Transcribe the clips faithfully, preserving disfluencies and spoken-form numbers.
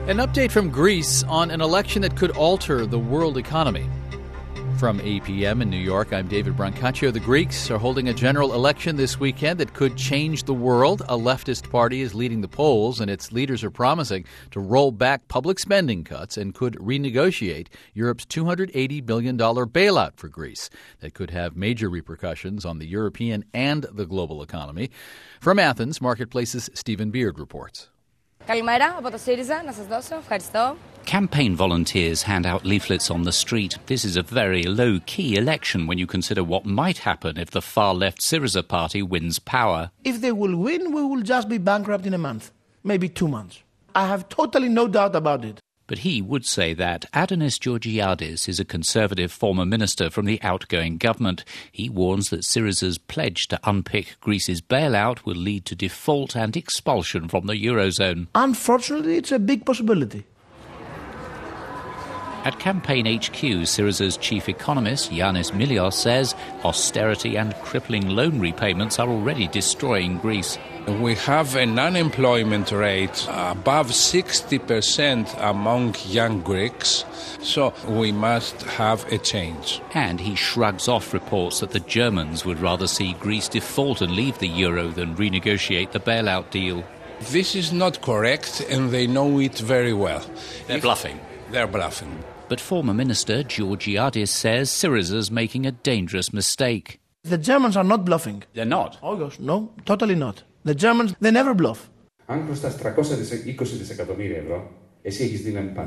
An update from Greece on an election that could alter the world economy. From A P M in New York, I'm David Brancaccio. The Greeks are holding a general election this weekend that could change the world. A leftist party is leading the polls, and its leaders are promising to roll back public spending cuts and could renegotiate Europe's two hundred eighty billion dollars bailout for Greece. That could have major repercussions on the European and the global economy. From Athens, Marketplace's Stephen Beard reports. Καλημέρα από το ΣΥΡΙΖΑ, να σας δώσω. Ευχαριστώ. Campaign volunteers hand out leaflets on the street. This is a very low-key election when you consider what might happen if the far-left Syriza party wins power. If they will win, we will just be bankrupt in a month, maybe two months. I have totally no doubt about it. But he would say that Adonis Georgiadis is a conservative former minister from the outgoing government. He warns that Syriza's pledge to unpick Greece's bailout will lead to default and expulsion from the Eurozone. Unfortunately, it's a big possibility. At Campaign H Q, Syriza's chief economist, Yanis Milios, says austerity and crippling loan repayments are already destroying Greece. We have an unemployment rate above sixty percent among young Greeks, so we must have a change. And he shrugs off reports that the Germans would rather see Greece default and leave the euro than renegotiate the bailout deal. This is not correct, and they know it very well. They're if bluffing. They're bluffing. But former Minister Georgiadis says Syriza's making a dangerous mistake. The Germans are not bluffing. They're not? Oh, gosh, no, totally not. The Germans, they never bluff. Αν χρωστάς τριακόσια είκοσι δισεκατομμύρια ευρώ, εσύ έχεις δύναμη πάνω.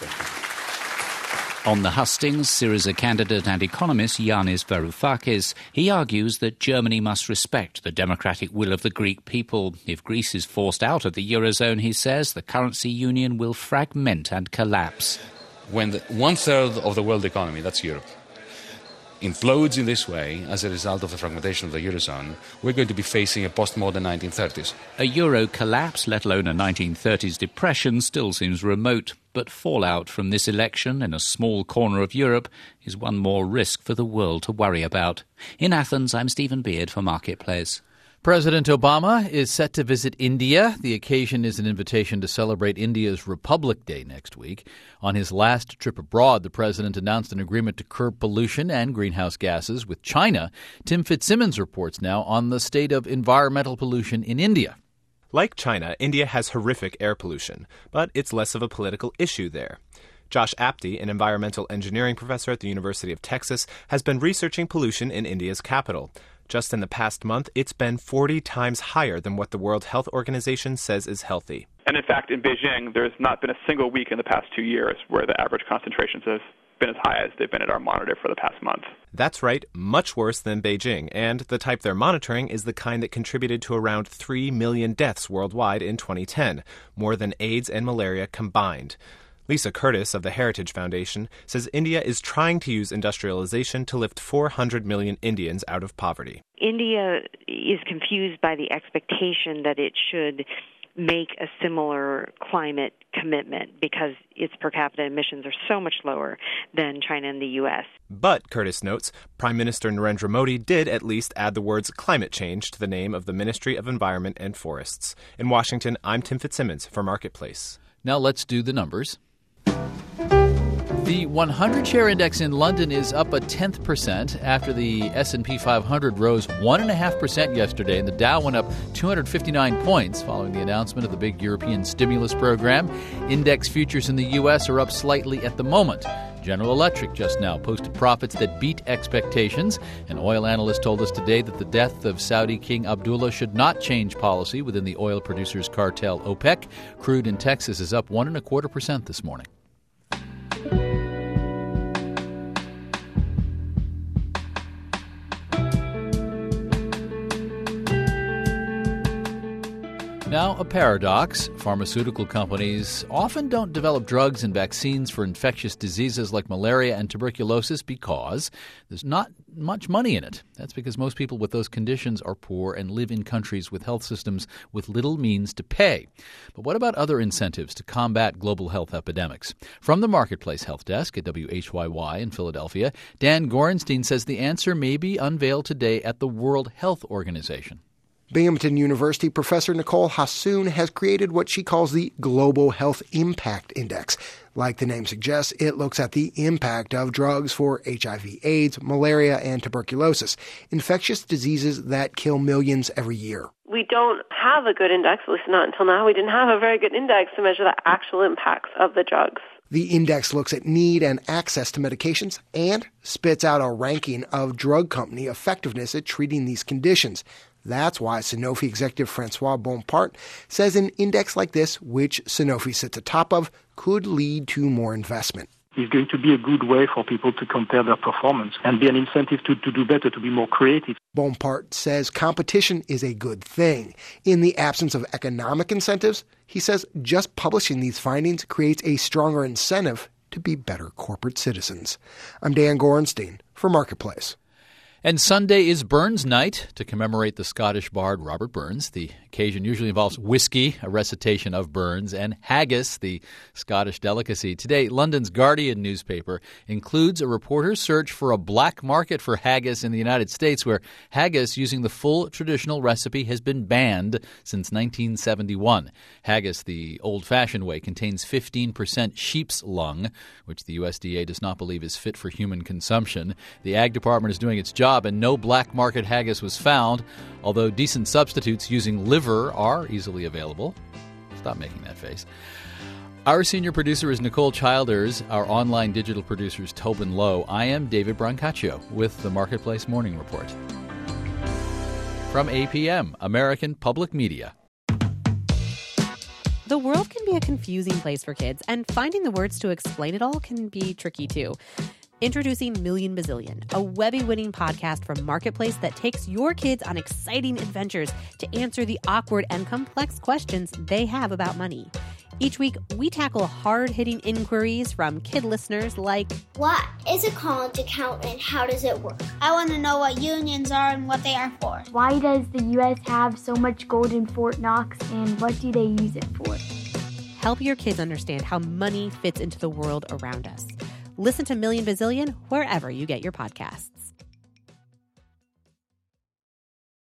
On the hustings, Syriza candidate and economist Yanis Varoufakis, he argues that Germany must respect the democratic will of the Greek people. If Greece is forced out of the Eurozone, he says, the currency union will fragment and collapse. When the, one-third of the world economy, that's Europe, implodes in this way as a result of the fragmentation of the Eurozone, we're going to be facing a postmodern nineteen thirties. A euro collapse, let alone a nineteen thirties depression, still seems remote. But fallout from this election in a small corner of Europe is one more risk for the world to worry about. In Athens, I'm Stephen Beard for Marketplace. President Obama is set to visit India. The occasion is an invitation to celebrate India's Republic Day next week. On his last trip abroad, the president announced an agreement to curb pollution and greenhouse gases with China. Tim Fitzsimmons reports now on the state of environmental pollution in India. Like China, India has horrific air pollution, but it's less of a political issue there. Josh Apte, an environmental engineering professor at the University of Texas, has been researching pollution in India's capital. Just in the past month, it's been forty times higher than what the World Health Organization says is healthy. And in fact, in Beijing, there's not been a single week in the past two years where the average concentrations have been as high as they've been at our monitor for the past month. That's right, much worse than Beijing, and the type they're monitoring is the kind that contributed to around three million deaths worldwide in twenty ten, more than AIDS and malaria combined. Lisa Curtis of the Heritage Foundation says India is trying to use industrialization to lift four hundred million Indians out of poverty. India is confused by the expectation that it should make a similar climate commitment because its per capita emissions are so much lower than China and the U S. But, Curtis notes, Prime Minister Narendra Modi did at least add the words climate change to the name of the Ministry of Environment and Forests. In Washington, I'm Tim Fitzsimmons for Marketplace. Now let's do the numbers. The one hundred share index in London is up a tenth percent after the S and P five hundred rose one point five percent yesterday, and the Dow went up two hundred fifty-nine points following the announcement of the big European stimulus program. Index futures in the U S are up slightly at the moment. General Electric just now posted profits that beat expectations. An oil analyst told us today that the death of Saudi King Abdullah should not change policy within the oil producers' cartel OPEC. Crude in Texas is up one and a quarter percent this morning. Now, a paradox. Pharmaceutical companies often don't develop drugs and vaccines for infectious diseases like malaria and tuberculosis because there's not much money in it. That's because most people with those conditions are poor and live in countries with health systems with little means to pay. But what about other incentives to combat global health epidemics? From the Marketplace Health Desk at W H Y Y in Philadelphia, Dan Gorenstein says the answer may be unveiled today at the World Health Organization. Binghamton University professor Nicole Hassoun has created what she calls the Global Health Impact Index. Like the name suggests, it looks at the impact of drugs for H I V AIDS, malaria, and tuberculosis, infectious diseases that kill millions every year. We don't have a good index, at least not until now. We didn't have a very good index to measure the actual impacts of the drugs. The index looks at need and access to medications and spits out a ranking of drug company effectiveness at treating these conditions. That's why Sanofi executive Francois Bompard says an index like this, which Sanofi sits atop of, could lead to more investment. It's going to be a good way for people to compare their performance and be an incentive to, to do better, to be more creative. Bompard says competition is a good thing. In the absence of economic incentives, he says just publishing these findings creates a stronger incentive to be better corporate citizens. I'm Dan Gorenstein for Marketplace. And Sunday is Burns Night to commemorate the Scottish bard Robert Burns. The occasion usually involves whiskey, a recitation of Burns, and haggis, the Scottish delicacy. Today, London's Guardian newspaper includes a reporter's search for a black market for haggis in the United States, where haggis using the full traditional recipe has been banned since nineteen seventy-one. Haggis, the old-fashioned way, contains fifteen percent sheep's lung, which the U S D A does not believe is fit for human consumption. The Ag Department is doing its job, and no black market haggis was found, although decent substitutes using liver are easily available. Stop making that face. Our senior producer is Nicole Childers. Our online digital producer is Tobin Lowe. I am David Brancaccio with the Marketplace Morning Report. From A P M, American Public Media. The world can be a confusing place for kids, and finding the words to explain it all can be tricky too. Introducing Million Bazillion, a Webby-winning podcast from Marketplace that takes your kids on exciting adventures to answer the awkward and complex questions they have about money. Each week, we tackle hard-hitting inquiries from kid listeners like, what is a college account and how does it work? I want to know what unions are and what they are for. Why does the U S have so much gold in Fort Knox and what do they use it for? Help your kids understand how money fits into the world around us. Listen to Million Bazillion wherever you get your podcasts.